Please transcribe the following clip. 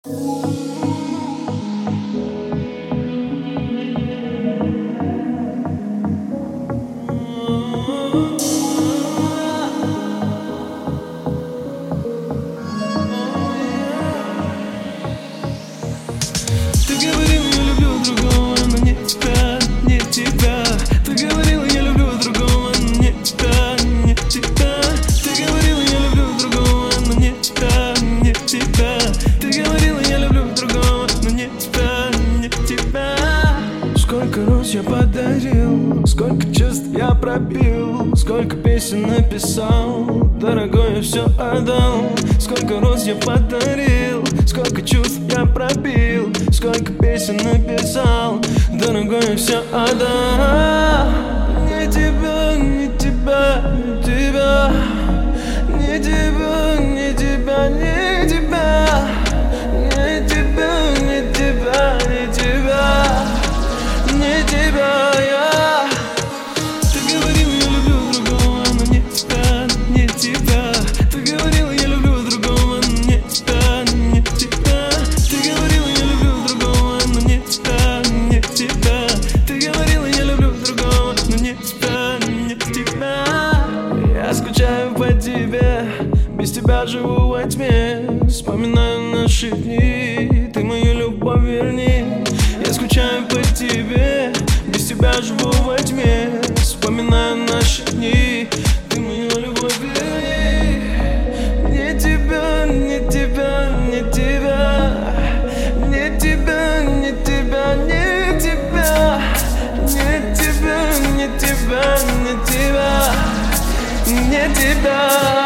Ты говорил, я люблю другого, но не тебя, не тебя. Ты говорил, я люблю другого, но не тебя, не тебя. Ты говорил, я люблю другого, но не тебя, не тебя. Ты говорил, я люблю другого, но не тебя, не тебя. Сколько роз я подарил, сколько чувств я пропил, сколько песен написал, дорогой, я все отдал. Сколько роз я подарил, сколько чувств я пропил, сколько песен написал, дорогой, я все отдал. Не тебя, не тебя, не тебя, не тебя, не тебя, не тебя, не тебя, не тебя, не тебя, не тебя, я. Ты говорил, я люблю другого, но не тебя, не тебя. Ты говорил, я люблю другого, но не тебя, не тебя. Ты говорил, я люблю другого, но не тебя, не тебя. Ты говорил, я люблю другого, но не тебя, не тебя. Я скучаю по тебе, без тебя живу во тьме, вспоминаю наши дни, ты мою любовь верни. Я скучаю по тебе, без тебя живу во тьме, вспоминаю наши дни, ты мою любовь верни. Не тебя, не тебя, не тебя, не тебя, не тебя, не тебя, не тебя, не тебя, не тебя, не тебя.